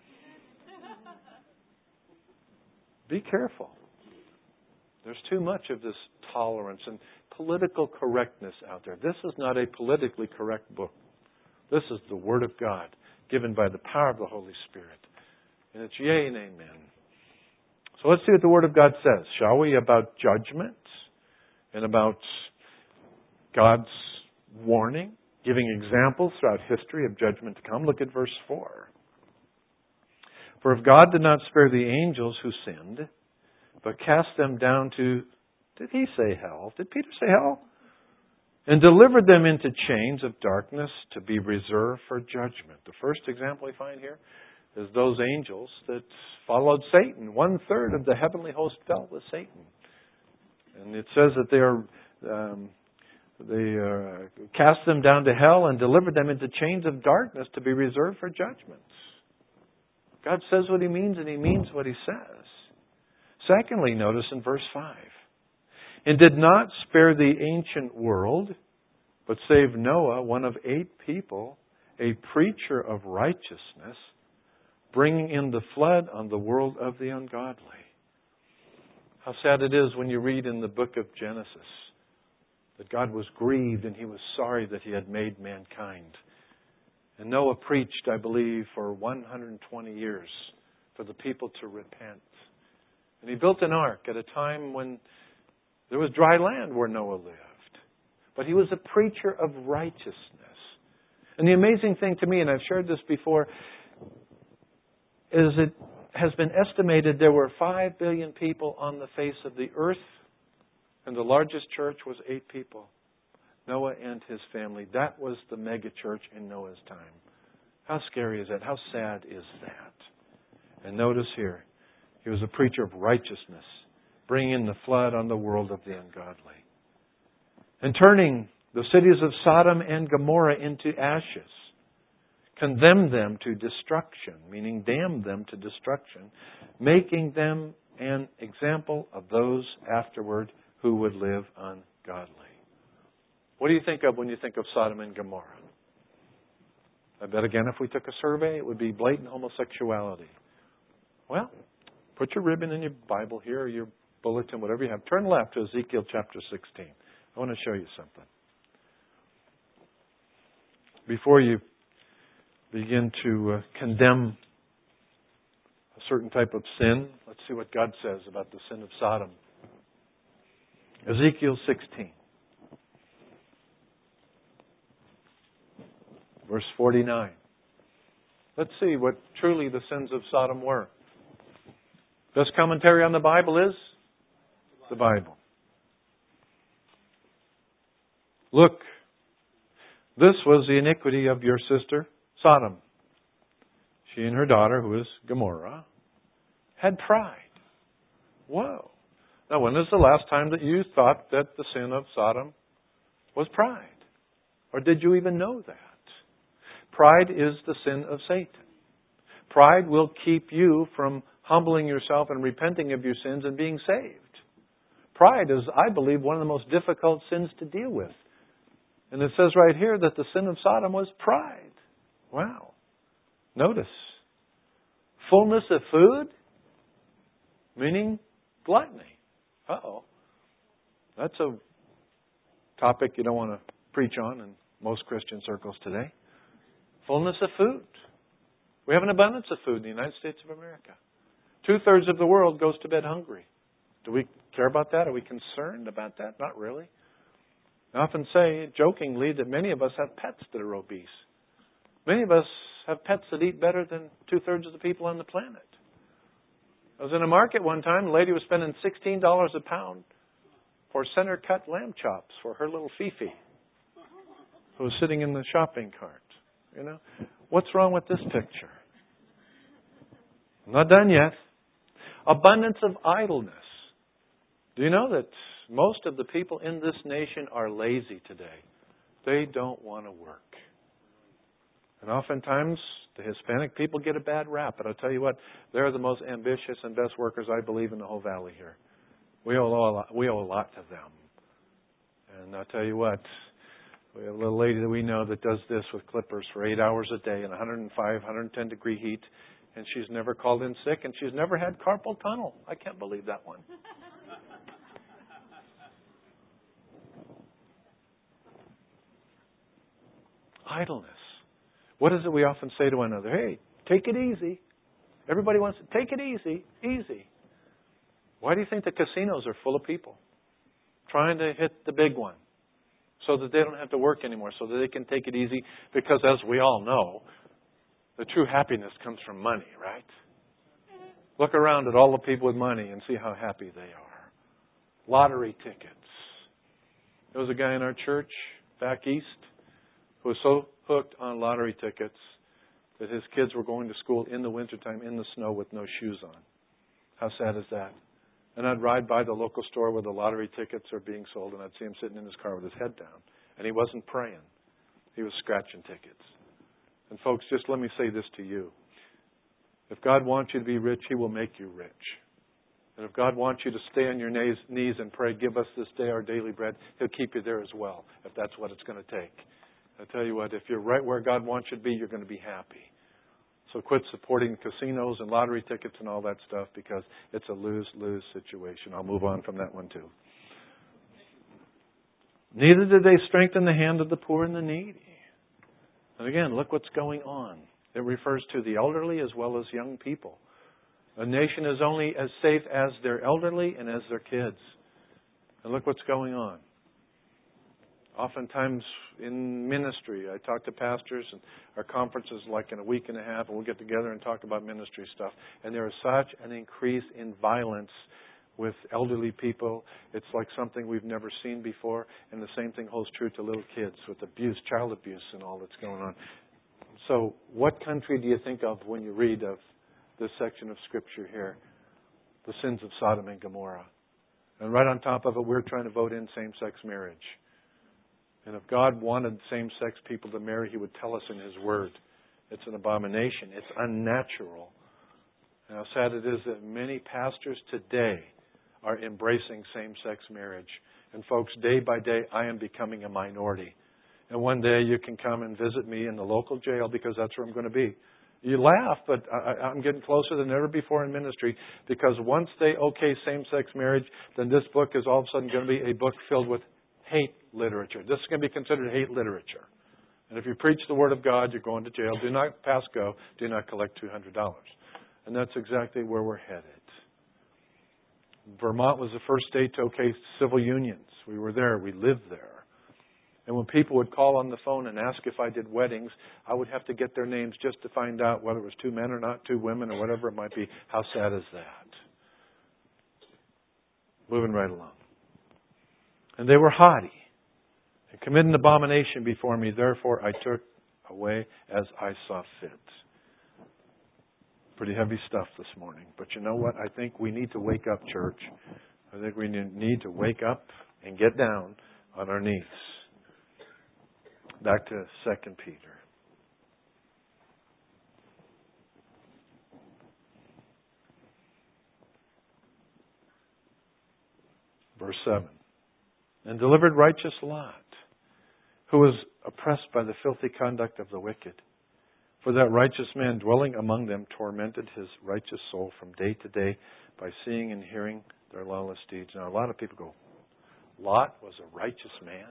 [SPEAKER 1] Be careful. There's too much of this tolerance and political correctness out there. This is not a politically correct book. This is the Word of God, given by the power of the Holy Spirit. And it's yea and amen. So let's see what the Word of God says, shall we, about judgment and about God's warning, giving examples throughout history of judgment to come. Look at verse four. For if God did not spare the angels who sinned, but cast them down to, did he say hell? Did Peter say hell? And delivered them into chains of darkness to be reserved for judgment. The first example we find here is those angels that followed Satan. One third of the heavenly host fell with Satan. And it says that they are um, they uh, cast them down to hell and delivered them into chains of darkness to be reserved for judgments. God says what He means, and He means what He says. Secondly, notice in verse five, and did not spare the ancient world, but saved Noah, one of eight people, a preacher of righteousness, bringing in the flood on the world of the ungodly. How sad it is when you read in the book of Genesis that God was grieved and He was sorry that He had made mankind. And Noah preached, I believe, for one hundred twenty years for the people to repent. And he built an ark at a time when there was dry land where Noah lived. But he was a preacher of righteousness. And the amazing thing to me, and I've shared this before, is it has been estimated there were five billion people on the face of the earth, and the largest church was eight people. Noah and his family. That was the mega church in Noah's time. How scary is that? How sad is that? And notice here, he was a preacher of righteousness, bringing in the flood on the world of the ungodly. And turning the cities of Sodom and Gomorrah into ashes, condemned them to destruction, meaning damned them to destruction, making them an example of those afterward who would live ungodly. What do you think of when you think of Sodom and Gomorrah? I bet again if we took a survey, it would be blatant homosexuality. Well, put your ribbon in your Bible here, or your bulletin, whatever you have. Turn left to Ezekiel chapter sixteen. I want to show you something. Before you begin to uh, condemn a certain type of sin, let's see what God says about the sin of Sodom. Ezekiel sixteen. Verse forty-nine. Let's see what truly the sins of Sodom were. Best commentary on the Bible is the Bible. Look, this was the iniquity of your sister Sodom. She and her daughter, who is Gomorrah, had pride. Whoa. Now, when was the last time that you thought that the sin of Sodom was pride? Or did you even know that? Pride is the sin of Satan. Pride will keep you from humbling yourself and repenting of your sins and being saved. Pride is, I believe, one of the most difficult sins to deal with. And it says right here that the sin of Sodom was pride. Wow. Notice. Fullness of food, meaning gluttony. Uh-oh. That's a topic you don't want to preach on in most Christian circles today. Fullness of food. We have an abundance of food in the United States of America. Two-thirds of the world goes to bed hungry. Do we care about that? Are we concerned about that? Not really. I often say, jokingly, that many of us have pets that are obese. Many of us have pets that eat better than two-thirds of the people on the planet. I was in a market one time. A lady was spending sixteen dollars a pound for center-cut lamb chops for her little Fifi, who was sitting in the shopping cart. You know, what's wrong with this picture? I'm not done yet. Abundance of idleness. Do you know that most of the people in this nation are lazy today? They don't want to work. And oftentimes, the Hispanic people get a bad rap. But I'll tell you what, they're the most ambitious and best workers, I believe, in the whole valley here. We owe a lot, we owe a lot to them. And I'll tell you what, we have a little lady that we know that does this with clippers for eight hours a day in one hundred five, one hundred ten degree heat. And she's never called in sick, and she's never had carpal tunnel. I can't believe that one. Idleness. What is it we often say to one another? Hey, take it easy. Everybody wants to take it easy, easy. Why do you think the casinos are full of people? Trying to hit the big one so that they don't have to work anymore, so that they can take it easy. Because as we all know, the true happiness comes from money, right? Look around at all the people with money and see how happy they are. Lottery tickets. There was a guy in our church back east who was so hooked on lottery tickets that his kids were going to school in the wintertime in the snow with no shoes on. How sad is that? And I'd ride by the local store where the lottery tickets are being sold, and I'd see him sitting in his car with his head down. And he wasn't praying. He was scratching tickets. And folks, just let me say this to you. If God wants you to be rich, He will make you rich. And if God wants you to stay on your knees and pray, give us this day our daily bread, He'll keep you there as well, if that's what it's going to take. I tell you what, if you're right where God wants you to be, you're going to be happy. So quit supporting casinos and lottery tickets and all that stuff, because it's a lose-lose situation. I'll move on from that one too. Neither did they strengthen the hand of the poor and the needy. And again, look what's going on. It refers to the elderly as well as young people. A nation is only as safe as their elderly and as their kids. And look what's going on. Oftentimes in ministry, I talk to pastors, and our conference is like in a week and a half, and we'll get together and talk about ministry stuff. And there is such an increase in violence with elderly people. It's like something we've never seen before. And the same thing holds true to little kids with abuse, child abuse, and all that's going on. So what country do you think of when you read of this section of Scripture here? The sins of Sodom and Gomorrah. And right on top of it, we're trying to vote in same-sex marriage. And if God wanted same-sex people to marry, He would tell us in His Word. It's an abomination. It's unnatural. And how sad it is that many pastors today are embracing same-sex marriage. And folks, day by day, I am becoming a minority. And one day you can come and visit me in the local jail, because that's where I'm going to be. You laugh, but I, I'm getting closer than ever before in ministry, because once they okay same-sex marriage, then this book is all of a sudden going to be a book filled with hate literature. This is going to be considered hate literature. And if you preach the Word of God, you're going to jail. Do not pass go. Do not collect two hundred dollars. And that's exactly where we're headed. Vermont was the first state to okay civil unions. We were there. We lived there. And when people would call on the phone and ask if I did weddings, I would have to get their names just to find out whether it was two men or not, two women or whatever it might be. How sad is that? Moving right along. And they were haughty and committed an abomination before me. Therefore I took away as I saw fit. Pretty heavy stuff this morning. But you know what? I think we need to wake up, church. I think we need to wake up and get down on our knees. Back to Second Peter. Verse seven. And delivered righteous Lot, who was oppressed by the filthy conduct of the wicked. For that righteous man dwelling among them tormented his righteous soul from day to day by seeing and hearing their lawless deeds. Now, a lot of people go, Lot was a righteous man?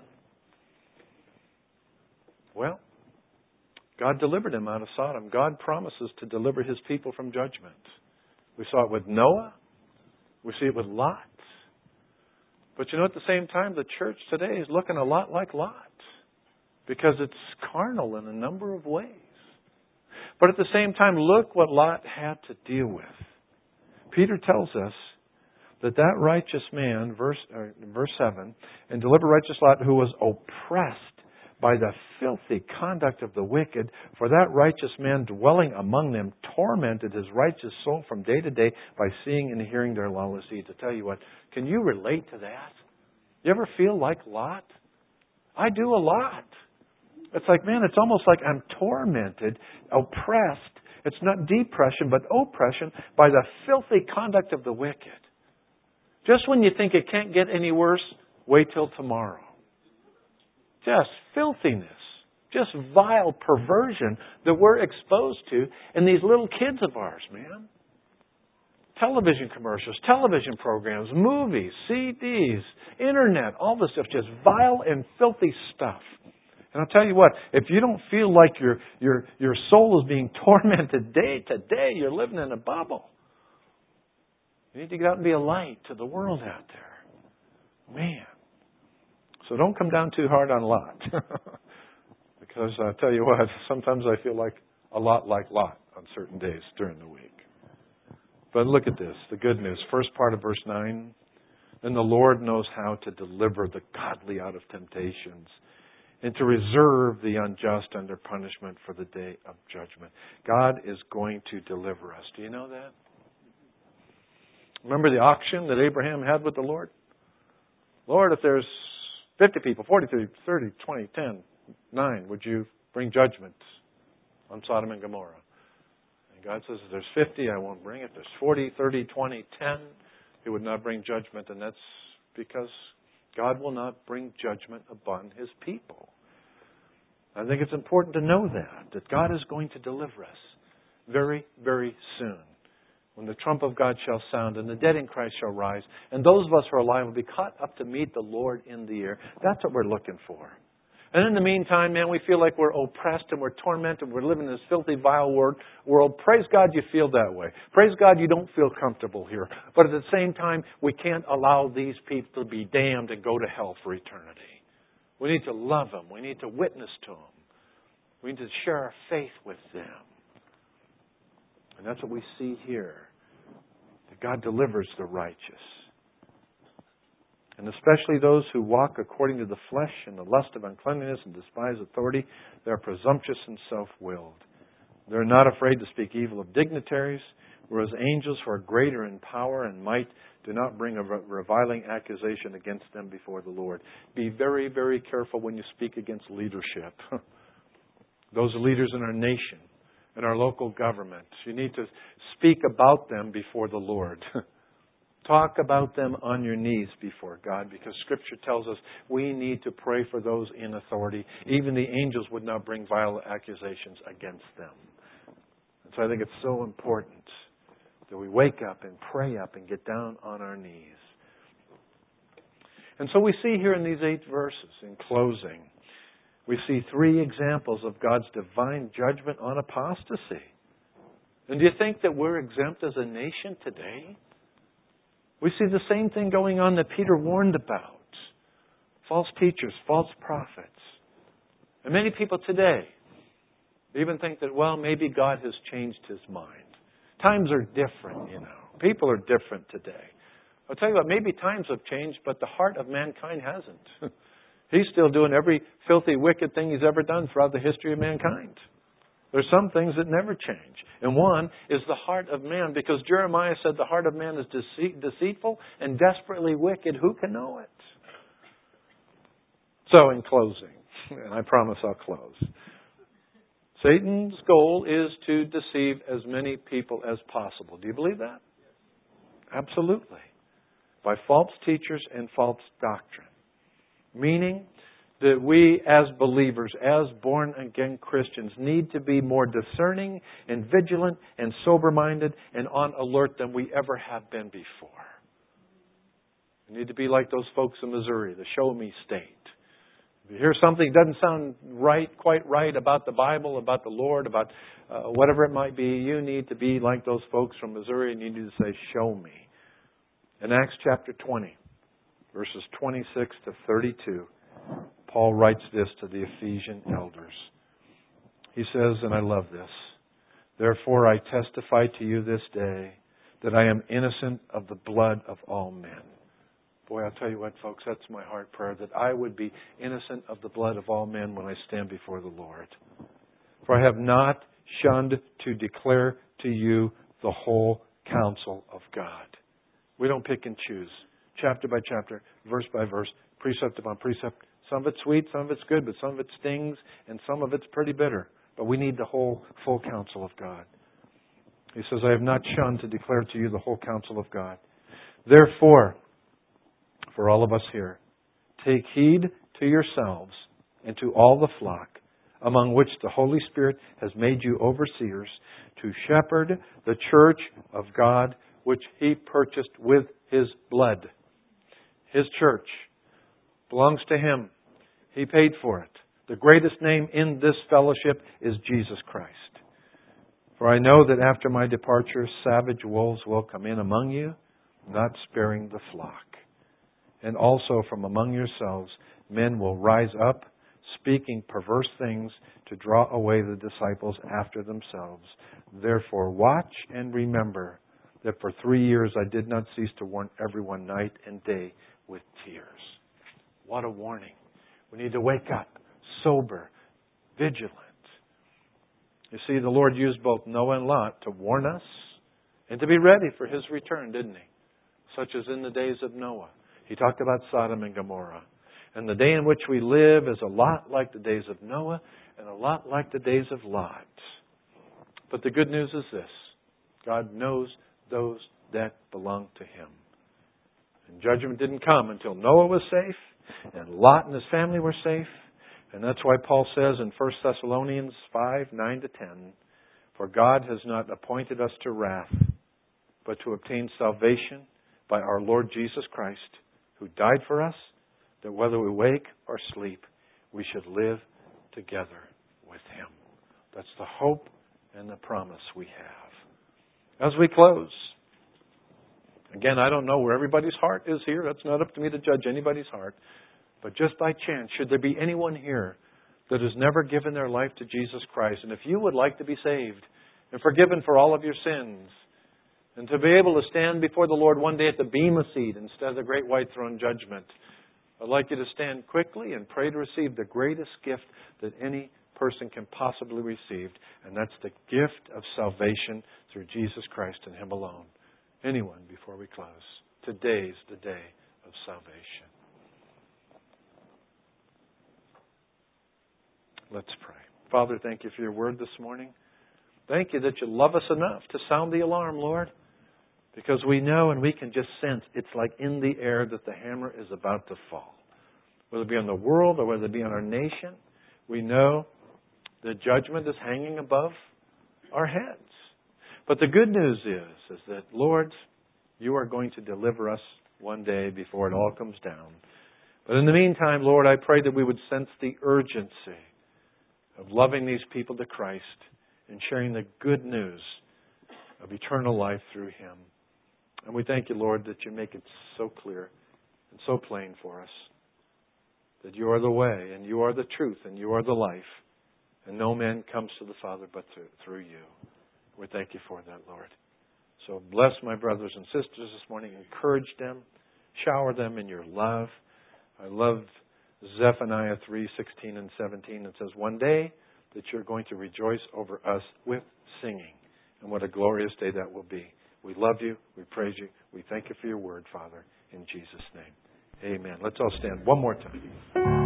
[SPEAKER 1] Well, God delivered him out of Sodom. God promises to deliver His people from judgment. We saw it with Noah. We see it with Lot. But you know, at the same time, the church today is looking a lot like Lot, because it's carnal in a number of ways. But at the same time, look what Lot had to deal with. Peter tells us that that righteous man, verse, uh, verse seven, and delivered righteous Lot, who was oppressed by the filthy conduct of the wicked. For that righteous man dwelling among them tormented his righteous soul from day to day by seeing and hearing their lawless deeds. I tell you what, can you relate to that? You ever feel like Lot? I do a lot. It's like, man, it's almost like I'm tormented, oppressed. It's not depression, but oppression by the filthy conduct of the wicked. Just when you think it can't get any worse, wait till tomorrow. Just filthiness, just vile perversion that we're exposed to in these little kids of ours, man. Television commercials, television programs, movies, C Ds, internet, all this stuff, just vile and filthy stuff. And I'll tell you what, if you don't feel like your your your soul is being tormented day to day, you're living in a bubble. You need to get out and be a light to the world out there. Man. So don't come down too hard on Lot. Because I'll tell you what, sometimes I feel like a lot like Lot on certain days during the week. But look at this, the good news. First part of verse nine. Then the Lord knows how to deliver the godly out of temptations and to reserve the unjust under punishment for the day of judgment. God is going to deliver us. Do you know that? Remember the auction that Abraham had with the Lord? Lord, if there's fifty people, forty, thirty, twenty, ten, nine, would you bring judgment on Sodom and Gomorrah? And God says, if there's fifty, I won't bring it. If there's forty, thirty, twenty, ten, He would not bring judgment. And that's because God will not bring judgment upon His people. I think it's important to know that, that God is going to deliver us very, very soon. When the trump of God shall sound and the dead in Christ shall rise, and those of us who are alive will be caught up to meet the Lord in the air. That's what we're looking for. And in the meantime, man, we feel like we're oppressed and we're tormented. We're living in this filthy, vile world. Praise God you feel that way. Praise God you don't feel comfortable here. But at the same time, we can't allow these people to be damned and go to hell for eternity. We need to love them. We need to witness to them. We need to share our faith with them. And that's what we see here. That God delivers the righteous. And especially those who walk according to the flesh and the lust of uncleanness and despise authority, they're presumptuous and self-willed. They're not afraid to speak evil of dignitaries, whereas angels who are greater in power and might do not bring a reviling accusation against them before the Lord. Be very, very careful when you speak against leadership. Those leaders in our nation, in our local government. You need to speak about them before the Lord. Talk about them on your knees before God, because Scripture tells us we need to pray for those in authority. Even the angels would not bring vile accusations against them. And so I think it's so important that we wake up and pray up and get down on our knees. And so we see here in these eight verses, in closing, we see three examples of God's divine judgment on apostasy. And do you think that we're exempt as a nation today? We see the same thing going on that Peter warned about. False teachers, false prophets. And many people today even think that, well, maybe God has changed His mind. Times are different, you know. People are different today. I'll tell you what, maybe times have changed, but the heart of mankind hasn't. He's still doing every filthy, wicked thing He's ever done throughout the history of mankind. There's some things that never change. And one is the heart of man, because Jeremiah said the heart of man is deceit, deceitful and desperately wicked. Who can know it? So in closing, and I promise I'll close, Satan's goal is to deceive as many people as possible. Do you believe that? Absolutely. By false teachers and false doctrine. Meaning that we as believers, as born-again Christians, need to be more discerning and vigilant and sober-minded and on alert than we ever have been before. We need to be like those folks in Missouri, the show me state. If you hear something that doesn't sound right, quite right about the Bible, about the Lord, about uh, whatever it might be, you need to be like those folks from Missouri and you need to say, show me. In Acts chapter twenty, verses twenty-six to thirty-two, Paul writes this to the Ephesian elders. He says, and I love this, therefore I testify to you this day that I am innocent of the blood of all men. Boy, I'll tell you what, folks, that's my heart prayer, that I would be innocent of the blood of all men when I stand before the Lord. For I have not shunned to declare to you the whole counsel of God. We don't pick and choose. Chapter by chapter, verse by verse, precept upon precept. Some of it's sweet, some of it's good, but some of it stings, and some of it's pretty bitter. But we need the whole, full counsel of God. He says, I have not shunned to declare to you the whole counsel of God. Therefore, for all of us here, take heed to yourselves and to all the flock, among which the Holy Spirit has made you overseers, to shepherd the church of God, which He purchased with His blood. His church belongs to Him. He paid for it. The greatest name in this fellowship is Jesus Christ. For I know that after my departure, savage wolves will come in among you, not sparing the flock. And also from among yourselves, men will rise up, speaking perverse things to draw away the disciples after themselves. Therefore, watch and remember that for three years I did not cease to warn everyone night and day with tears. What a warning. We need to wake up, sober, vigilant. You see, the Lord used both Noah and Lot to warn us and to be ready for His return, didn't He? Such as in the days of Noah. He talked about Sodom and Gomorrah. And the day in which we live is a lot like the days of Noah and a lot like the days of Lot. But the good news is this. God knows those that belong to Him. And judgment didn't come until Noah was safe and Lot and his family were safe. And that's why Paul says in First Thessalonians five, nine to ten, for God has not appointed us to wrath, but to obtain salvation by our Lord Jesus Christ, who died for us, that whether we wake or sleep, we should live together with Him. That's the hope and the promise we have. As we close, again, I don't know where everybody's heart is here. That's not up to me to judge anybody's heart. But just by chance, should there be anyone here that has never given their life to Jesus Christ, and if you would like to be saved and forgiven for all of your sins, and to be able to stand before the Lord one day at the bema seat instead of the great white throne judgment, I'd like you to stand quickly and pray to receive the greatest gift that any person can possibly receive, and that's the gift of salvation through Jesus Christ and Him alone. Anyone before we close? Today's the day of salvation. Let's pray. Father, thank You for Your word this morning. Thank You that You love us enough to sound the alarm, Lord, because we know and we can just sense it's like in the air that the hammer is about to fall. Whether it be on the world or whether it be on our nation, we know that judgment is hanging above our heads. But the good news is, is that, Lord, You are going to deliver us one day before it all comes down. But in the meantime, Lord, I pray that we would sense the urgency of loving these people to Christ and sharing the good news of eternal life through Him. And we thank You, Lord, that You make it so clear and so plain for us that You are the way and You are the truth and You are the life. And no man comes to the Father but through You. We thank You for that, Lord. So bless my brothers and sisters this morning. Encourage them. Shower them in Your love. I love Zephaniah three, sixteen and seventeen. It says, one day that You're going to rejoice over us with singing. And what a glorious day that will be. We love You. We praise You. We thank You for Your word, Father. In Jesus' name. Amen. Let's all stand one more time.